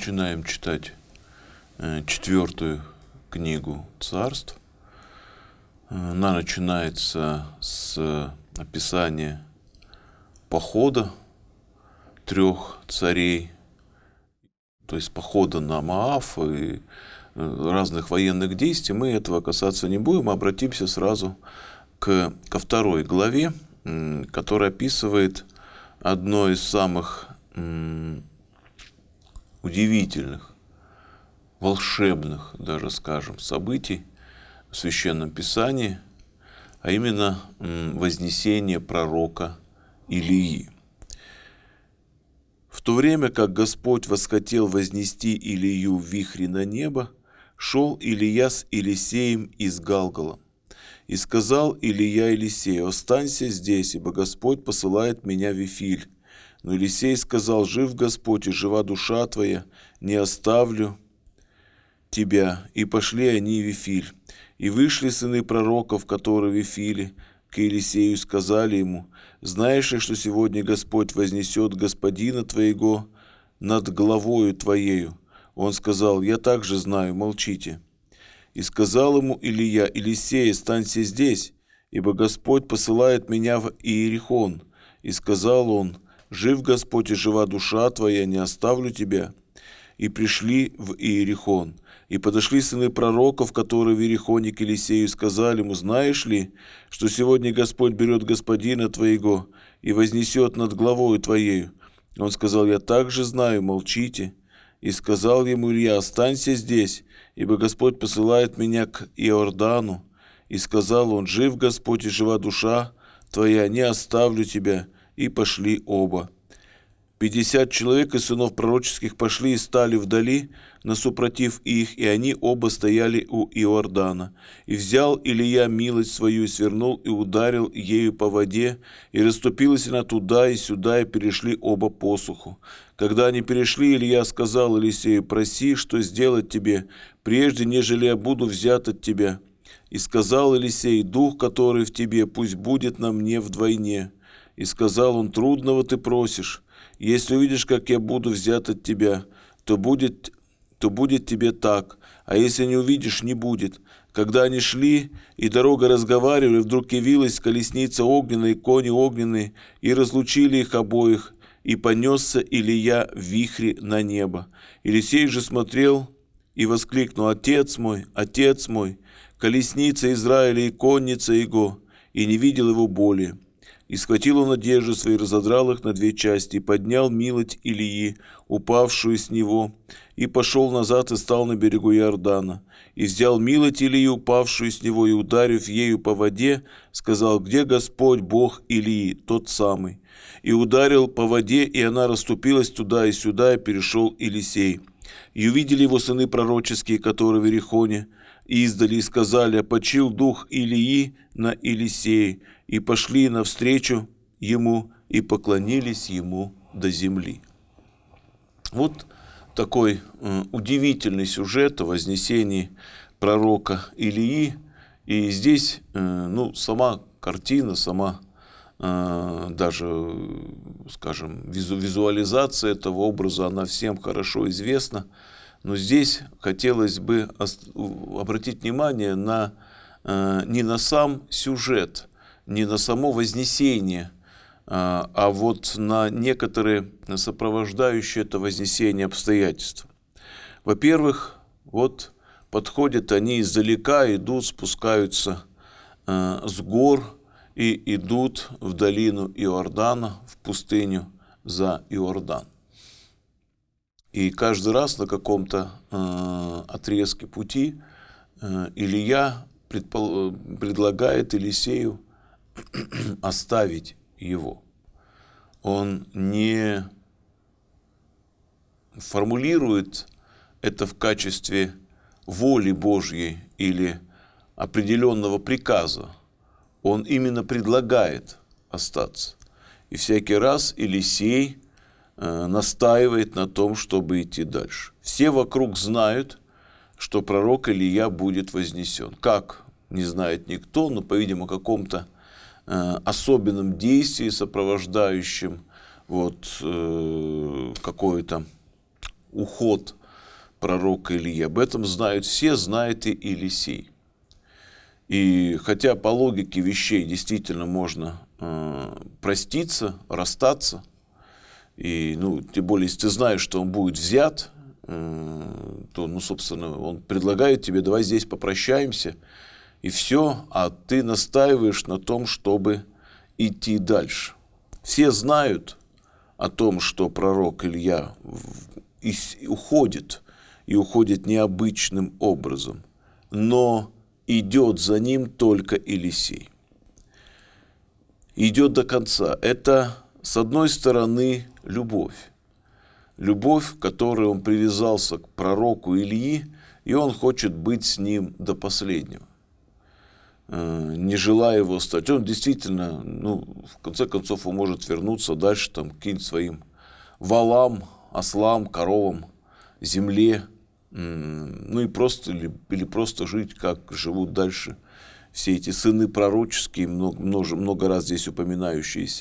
начинаем читать 4-ю книгу Царств. Она начинается с описания похода 3 царей, то есть похода на Моав и разных военных действий. Мы этого касаться не будем, обратимся сразу ко 2 главе, которая описывает одно из самых удивительных, волшебных, даже скажем, событий в Священном Писании, а именно вознесение пророка Илии. В то время как Господь восхотел вознести Илию в вихре на небо, шел Илия с Елисеем из Галгала. И сказал Илия Елисею: «Останься здесь, ибо Господь посылает меня в Вифиль». Но Елисей сказал: «Жив Господь, и жива душа твоя, не оставлю тебя». И пошли они в Вифиль. И вышли сыны пророков, которые в Вифиле, к Елисею, и сказали ему: «Знаешь ли, что сегодня Господь вознесет господина твоего над головою твоею?» Он сказал: «Я также знаю, молчите». И сказал ему Илия: «Елисей, останься здесь, ибо Господь посылает меня в Иерихон». И сказал он: «Жив Господь, и жива душа твоя, не оставлю тебя». И пришли в Иерихон. И подошли сыны пророков, которые в Иерихоне, к Елисею, и сказали ему: «Знаешь ли, что сегодня Господь берет господина твоего и вознесет над главою твоею?» Он сказал: «Я также знаю, молчите». И сказал ему Илья: «Останься здесь, ибо Господь посылает меня к Иордану». И сказал он: «Жив Господь, и жива душа твоя, не оставлю тебя». И пошли оба. 50 человек из сынов пророческих пошли и стали вдали, насупротив их, и они оба стояли у Иордана. И взял Илия милость свою, и свернул, и ударил ею по воде, и расступилась она туда и сюда, и перешли оба посуху. Когда они перешли, Илия сказал Елисею: «Проси, что сделать тебе, прежде нежели я буду взят от тебя». И сказал Елисей: «Дух, который в тебе, пусть будет на мне вдвойне». И сказал он: «Трудного ты просишь. Если увидишь, как я буду взят от тебя, то будет тебе так, а если не увидишь, не будет». Когда они шли, и дорога разговаривали, вдруг явилась колесница огненная и кони огненные, и разлучили их обоих, и понесся Илия в вихре на небо. Елисей же смотрел и воскликнул: отец мой, колесница Израиля и конница его», и не видел его более. И схватил он одежды свои, разодрал их на 2 части, и поднял милоть Илии, упавшую с него, и пошел назад и стал на берегу Иордана. И взял милоть Илии, упавшую с него, и, ударив ею по воде, сказал: «Где Господь, Бог Илии, тот самый?» И ударил по воде, и она расступилась туда и сюда, и перешел Елисей. И увидели его сыны пророческие, которые в Иерихоне, издали, и сказали: «Почил дух Илии на Елисее». И пошли навстречу ему, и поклонились ему до земли. Вот такой удивительный сюжет о вознесении пророка Илии. И здесь сама картина, сама даже, скажем, визуализация этого образа, она всем хорошо известна. Но здесь хотелось бы обратить внимание не на сам сюжет, не на само вознесение, а вот на некоторые сопровождающие это вознесение обстоятельства. Во-первых, вот подходят они издалека, идут, спускаются с гор и идут в долину Иордана, в пустыню за Иордан. И каждый раз на каком-то отрезке пути Илия предлагает Елисею оставить его. Он не формулирует это в качестве воли Божьей или определенного приказа. Он именно предлагает остаться. И всякий раз Елисей настаивает на том, чтобы идти дальше. Все вокруг знают, что пророк Илия будет вознесен. Как? Не знает никто, но, по-видимому, каком-то особенном действии, сопровождающем какое-то уход пророка Илии. Об этом знают все, знает и Елисей. И хотя по логике вещей действительно можно проститься, расстаться, и, тем более, если ты знаешь, что он будет взят, то, собственно, он предлагает тебе: давай здесь попрощаемся, и все, а ты настаиваешь на том, чтобы идти дальше. Все знают о том, что пророк Илья уходит, и уходит необычным образом, но идет за ним только Елисей. Идет до конца. Это, с одной стороны, любовь. Любовь, к которой он привязался к пророку Илии, и он хочет быть с ним до последнего, не желая его стать. Он действительно, в конце концов, он может вернуться дальше к каким-то своим валам, ослам, коровам, земле, и просто, или просто жить, как живут дальше все эти сыны пророческие, много раз здесь упоминающиеся.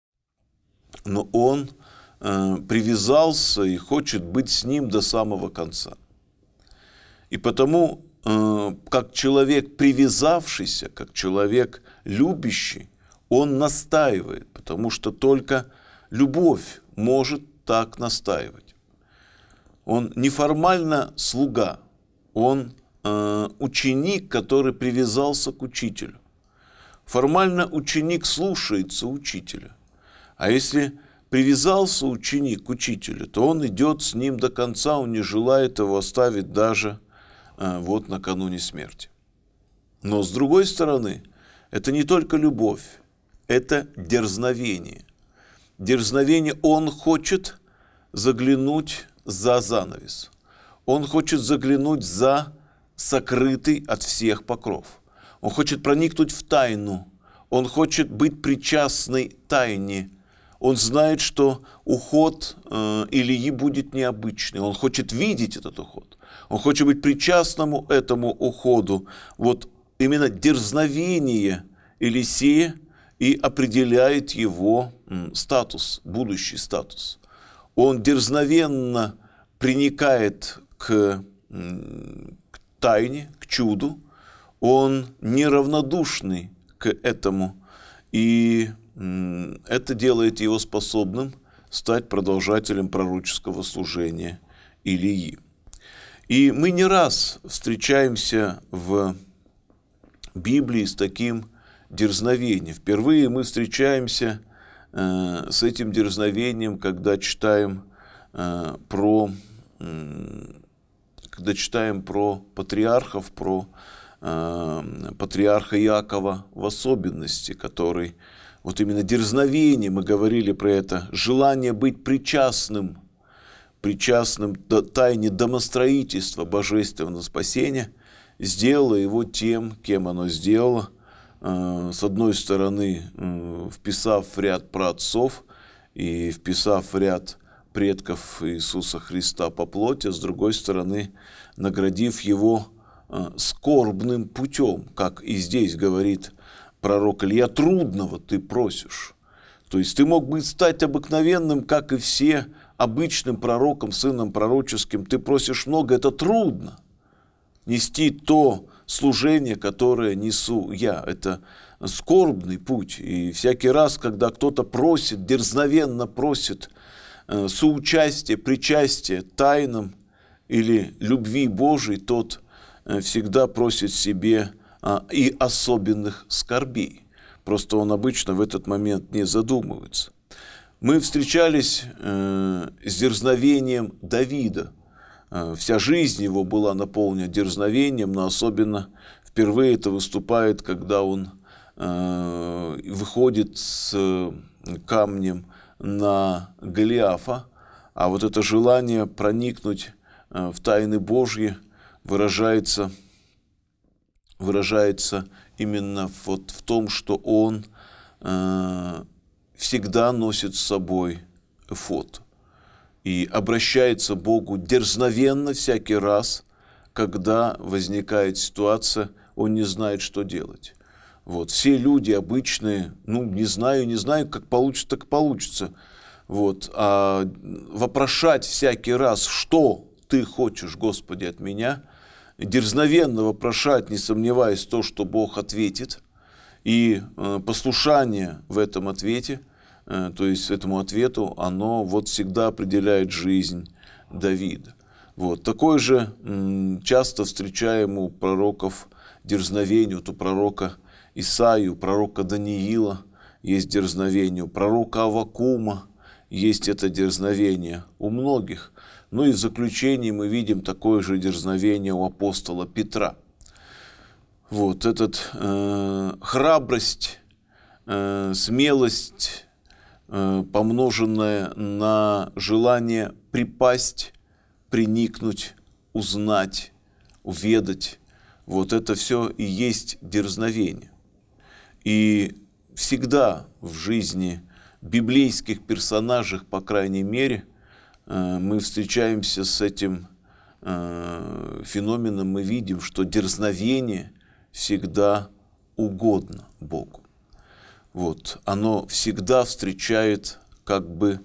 Но он привязался и хочет быть с ним до самого конца. И потому, как человек привязавшийся, как человек любящий, он настаивает, потому что только любовь может так настаивать. Он неформально слуга, он ученик, который привязался к учителю. Формально ученик слушается учителя. А если привязался ученик к учителю, то он идет с ним до конца, он не желает его оставить даже накануне смерти. Но с другой стороны, это не только любовь, это дерзновение. Дерзновение, он хочет заглянуть за занавес. Он хочет заглянуть за сокрытый от всех покров. Он хочет проникнуть в тайну. Он хочет быть причастной тайне. Он знает, что уход Илии будет необычный. Он хочет видеть этот уход. Он хочет быть причастным этому уходу. Вот именно дерзновение Елисея и определяет его статус, будущий статус. Он дерзновенно приникает к тайне, к чуду, он неравнодушный к этому, и это делает его способным стать продолжателем пророческого служения Илии. И мы не раз встречаемся в Библии с таким дерзновением. Впервые мы встречаемся с этим дерзновением, когда читаем про патриархов, про патриарха Иакова в особенности, который вот именно дерзновение, мы говорили про это, желание быть причастным тайне домостроительства божественного спасения, сделало его тем, кем оно сделало. С одной стороны, вписав в ряд праотцов и вписав в ряд предков Иисуса Христа по плоти, с другой стороны, наградив его скорбным путем, как и здесь говорит пророк Илья: трудного ты просишь. То есть ты мог бы стать обыкновенным, как и все, обычным пророком, сыном пророческим. Ты просишь много, это трудно. Нести то служение, которое несу я. Это скорбный путь. И всякий раз, когда кто-то просит, дерзновенно просит соучастие, причастие тайнам или любви Божией, тот всегда просит себе и особенных скорбей. Просто он обычно в этот момент не задумывается. Мы встречались с дерзновением Давида. Вся жизнь его была наполнена дерзновением, но особенно впервые это выступает, когда он выходит с камнем на Голиафа, а вот это желание проникнуть в тайны Божьи выражается именно вот в том, что он всегда носит с собой эфод и обращается к Богу дерзновенно всякий раз, когда возникает ситуация, он не знает, что делать. Вот. Все люди обычные, не знаю, как получится, так получится. Вот, а вопрошать всякий раз, что ты хочешь, Господи, от меня, дерзновенно вопрошать, не сомневаясь в том, что Бог ответит, и послушание в этом ответе, то есть этому ответу, оно вот всегда определяет жизнь Давида. Вот. Такое же часто встречаем у пророков дерзновение, вот у пророка Исаии, у пророка Даниила есть дерзновение, у пророка Аввакума есть это дерзновение, у многих. Ну и в заключении мы видим такое же дерзновение у апостола Петра. Вот храбрость, смелость, помноженная на желание припасть, приникнуть, узнать, уведать, вот это все и есть дерзновение. И всегда в жизни библейских персонажей, по крайней мере, мы встречаемся с этим феноменом, мы видим, что дерзновение всегда угодно Богу. Вот, оно всегда встречает как бы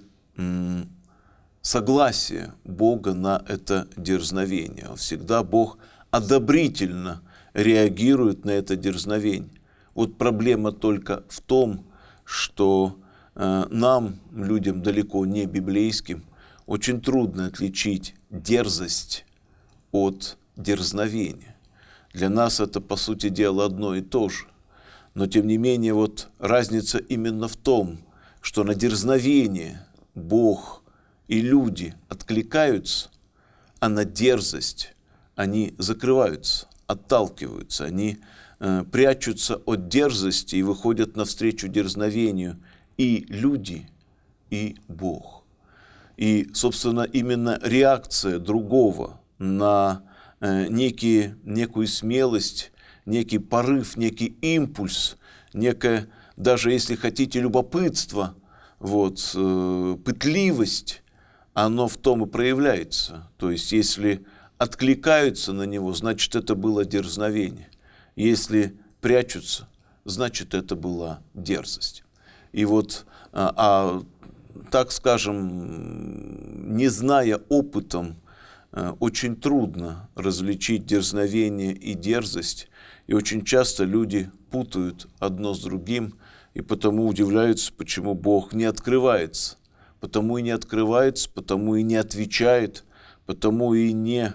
согласие Бога на это дерзновение. Всегда Бог одобрительно реагирует на это дерзновение. Вот проблема только в том, что нам, людям далеко не библейским, очень трудно отличить дерзость от дерзновения. Для нас это, по сути дела, одно и то же. Но, тем не менее, вот разница именно в том, что на дерзновение Бог и люди откликаются, а на дерзость они закрываются, отталкиваются, они прячутся от дерзости и выходят навстречу дерзновению и люди, и Бог. И, собственно, именно реакция другого на некую смелость, некий порыв, некий импульс, некое, даже если хотите, любопытство, вот, пытливость, оно в том и проявляется. То есть, если откликаются на него, значит, это было дерзновение. Если прячутся, значит, это была дерзость. И вот, так скажем, не зная опытом, очень трудно различить дерзновение и дерзость. И очень часто люди путают одно с другим, и потому удивляются, почему Бог не открывается. Потому и не открывается, потому и не отвечает, потому и не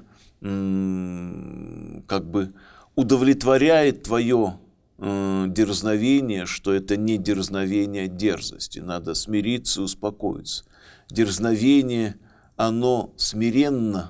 как бы удовлетворяет твое дерзновение, что это не дерзновение, а дерзость. И надо смириться и успокоиться. Дерзновение, оно смиренно,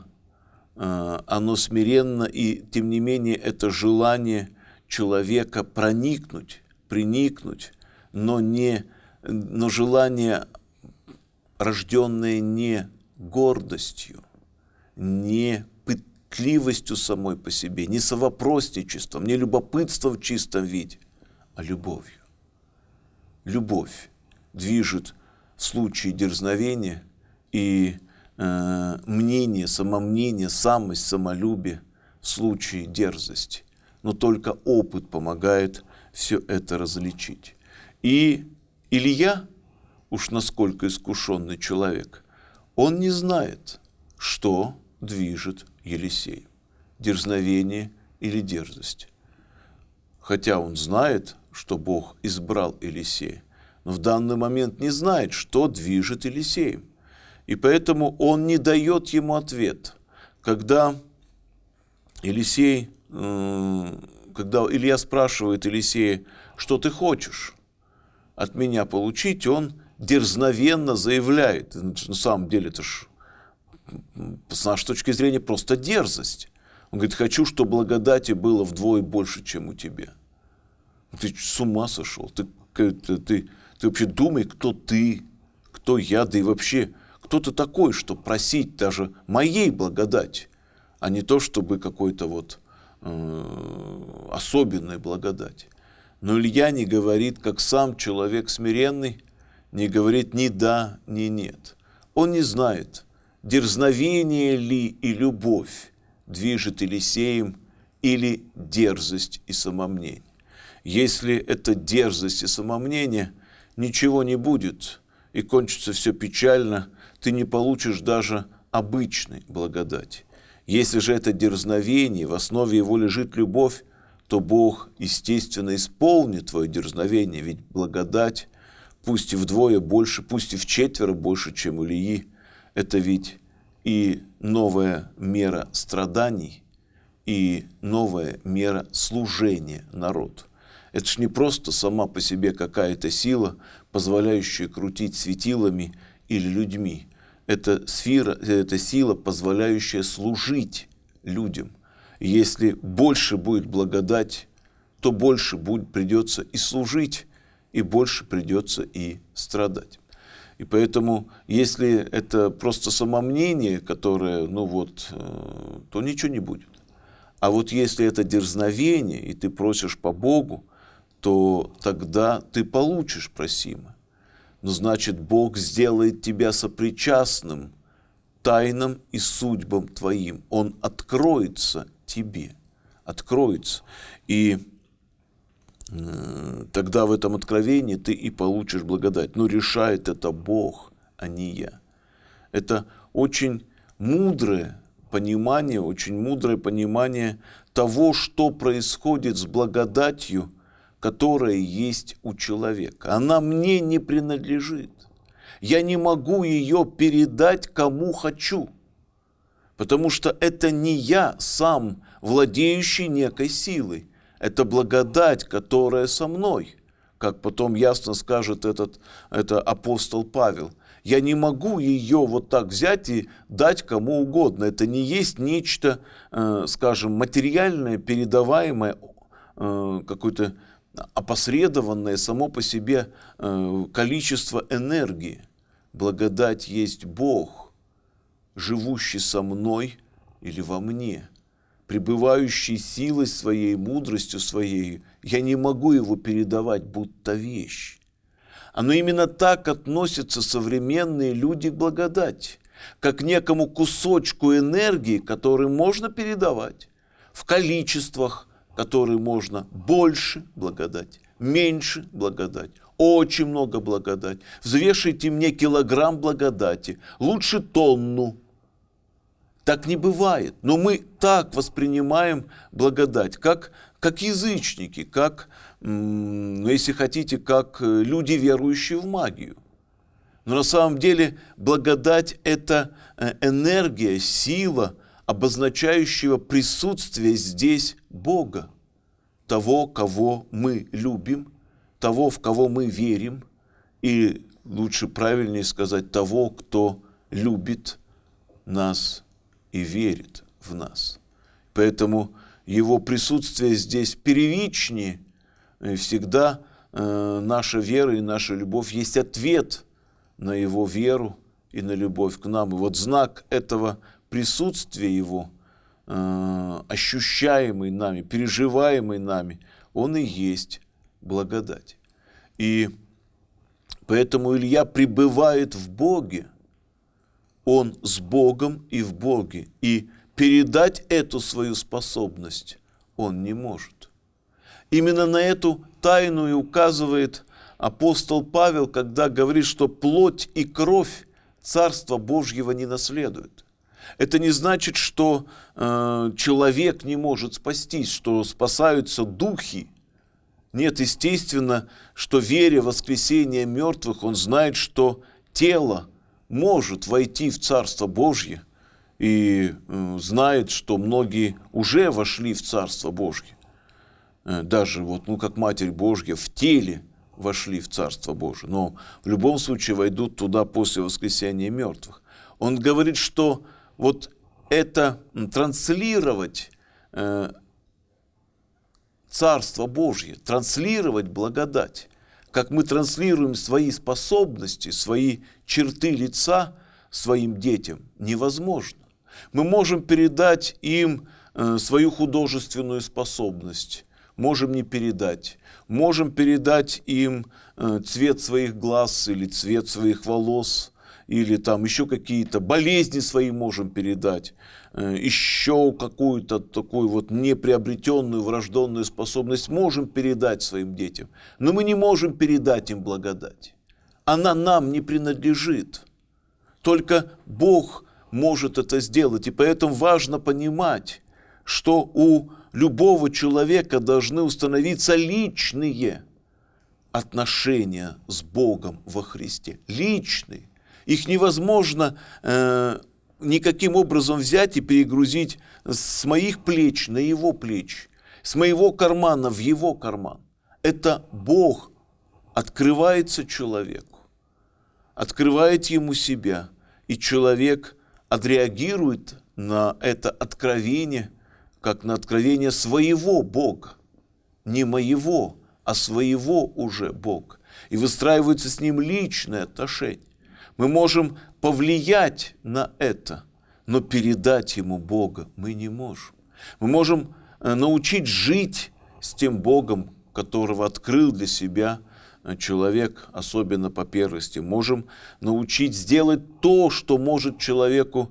и тем не менее это желание человека проникнуть, приникнуть, но желание, рожденное не гордостью, не пытливостью самой по себе, не совопростничеством, не любопытством в чистом виде, а любовью. Любовь движет в случае дерзновения и мнение, самомнение, самость, самолюбие в случае дерзости. Но только опыт помогает все это различить. И Илья, уж насколько искушенный человек, он не знает, что движет Елисеем. Дерзновение или дерзость. Хотя он знает, что Бог избрал Елисея, но в данный момент не знает, что движет Елисеем. И поэтому он не дает ему ответ. Когда Илья спрашивает Елисея, что ты хочешь от меня получить, он дерзновенно заявляет. На самом деле это ж, с нашей точки зрения, просто дерзость. Он говорит, хочу, чтобы благодати было вдвое больше, чем у тебя. Ты с ума сошел? Ты вообще думай, кто ты, кто я, да и вообще, кто ты такой, чтобы просить даже моей благодати, а не то, чтобы какой-то вот особенной благодати. Но Илья не говорит, как сам человек смиренный, не говорит ни да, ни нет. Он не знает, дерзновение ли и любовь движет Елисеем или дерзость и самомнение. Если это дерзость и самомнение, ничего не будет. и кончится все печально, ты не получишь даже обычной благодати. Если же это дерзновение, в основе его лежит любовь, то Бог, естественно, исполнит твое дерзновение, ведь благодать, пусть и вдвое больше, пусть и вчетверо больше, чем у Илии, это ведь и новая мера страданий, и новая мера служения народу. Это ж не просто сама по себе какая-то сила, позволяющая крутить светилами или людьми. Это сила, позволяющая служить людям. И если больше будет благодать, то больше придется и служить, и больше придется и страдать. И поэтому, если это просто самомнение, которое, то ничего не будет. А вот если это дерзновение, и ты просишь по Богу, то тогда ты получишь просимое. Но значит, Бог сделает тебя сопричастным тайнам и судьбам твоим. Он откроется тебе, откроется. И тогда в этом откровении ты и получишь благодать. Но решает это Бог, а не я. Это очень мудрое понимание того, что происходит с благодатью, которая есть у человека. Она мне не принадлежит. Я не могу ее передать кому хочу, потому что это не я сам, владеющий некой силой. Это благодать, которая со мной, как потом ясно скажет это апостол Павел. Я не могу ее вот так взять и дать кому угодно. Это не есть нечто, скажем, материальное, передаваемое, какое-то опосредованное само по себе количество энергии. Благодать есть Бог, живущий со мной или во мне, пребывающий силой своей, мудростью своей. Я не могу его передавать, будто вещь. Но именно так относятся современные люди к благодати, как к некому кусочку энергии, который можно передавать в количествах, которые можно больше благодать, меньше благодать, очень много благодать. Взвешивайте мне килограмм благодати, лучше тонну. Так не бывает. Но мы так воспринимаем благодать, как язычники, как, если хотите, как люди, верующие в магию. Но на самом деле благодать – это энергия, сила, обозначающего присутствие здесь Бога, того, кого мы любим, того, в кого мы верим, и лучше правильнее сказать, того, кто любит нас и верит в нас. Поэтому его присутствие здесь первичнее, и всегда наша вера и наша любовь есть ответ на его веру и на любовь к нам. И вот знак этого присутствия его, ощущаемый нами, переживаемый нами, он и есть благодать. И поэтому Илья пребывает в Боге, он с Богом и в Боге, и передать эту свою способность он не может. Именно на эту тайну и указывает апостол Павел, когда говорит, что плоть и кровь Царства Божьего не наследуют. Это не значит, что человек не может спастись, что спасаются духи. Нет, естественно, что веря в воскресение мертвых, он знает, что тело может войти в Царство Божье, и знает, что многие уже вошли в Царство Божье. Даже как Матерь Божья в теле вошли в Царство Божие, но в любом случае войдут туда после воскресения мертвых. Он говорит, что вот это транслировать Царство Божье, транслировать благодать, как мы транслируем свои способности, свои черты лица своим детям, невозможно. Мы можем передать им свою художественную способность, можем не передать. Можем передать им цвет своих глаз или цвет своих волос, или там еще какие-то болезни свои можем передать, еще какую-то такую неприобретенную врожденную способность можем передать своим детям. Но мы не можем передать им благодать. она нам не принадлежит. Только Бог может это сделать. И поэтому важно понимать, что у любого человека должны установиться личные отношения с Богом во Христе. Личные. Их невозможно никаким образом взять и перегрузить с моих плеч на его плечи, с моего кармана в его карман. Это Бог открывается человеку, открывает ему себя, и человек отреагирует на это откровение, как на откровение своего Бога, не моего, а своего уже Бога. И выстраиваются с ним личные отношения. Мы можем повлиять на это, но передать ему Бога мы не можем. Мы можем научить жить с тем Богом, которого открыл для себя человек, особенно по первости. Можем научить сделать то, что может человеку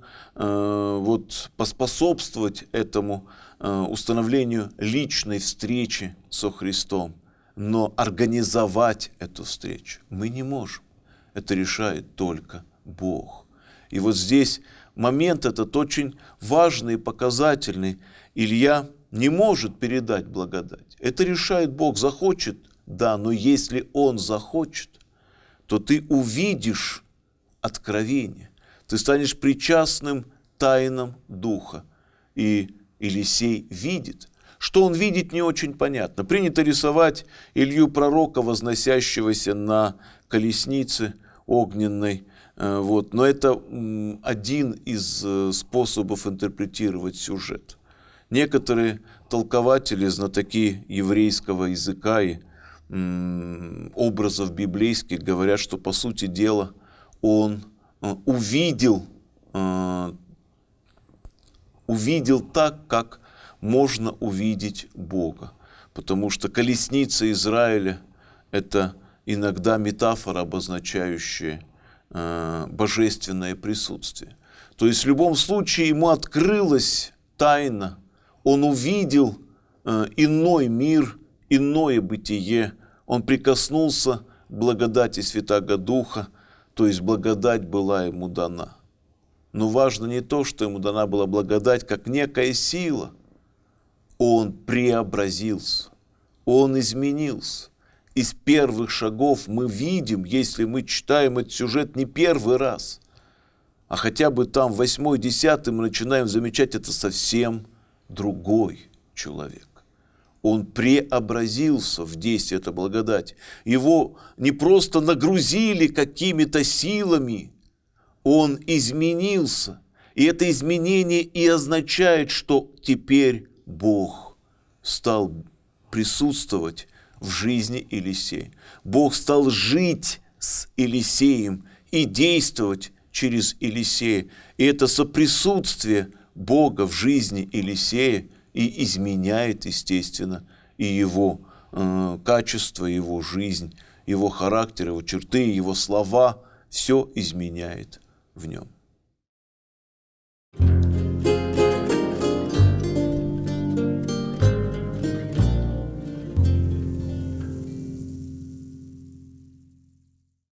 поспособствовать этому установлению личной встречи со Христом. Но организовать эту встречу мы не можем. Это решает только Бог. И вот здесь момент этот очень важный и показательный. Илья не может передать благодать. Это решает Бог. Захочет, да, но если Он захочет, то ты увидишь откровение. Ты станешь причастным тайнам Духа. И Елисей видит. Что он видит, не очень понятно. Принято рисовать Илью пророка, возносящегося на колеснице огненной. Но это один из способов интерпретировать сюжет. Некоторые толкователи, знатоки еврейского языка и образов библейских говорят, что по сути дела он увидел так, как можно увидеть Бога. Потому что колесница Израиля – это иногда метафора, обозначающая божественное присутствие. То есть в любом случае ему открылась тайна, он увидел иной мир, иное бытие, он прикоснулся к благодати Святаго Духа, то есть благодать была ему дана. Но важно не то, что ему дана была благодать, как некая сила. Он преобразился, он изменился. Из первых шагов мы видим, если мы читаем этот сюжет не первый раз, а хотя бы там 8-й, 10-й мы начинаем замечать, это совсем другой человек. Он преобразился в действии этой благодати. Его не просто нагрузили какими-то силами, он изменился. И это изменение и означает, что теперь Бог стал присутствовать в жизни Елисея. Бог стал жить с Елисеем и действовать через Елисея. И это соприсутствие Бога в жизни Елисея и изменяет, естественно, и его качество, его жизнь, его характер, его черты, его слова. Все изменяет в нем.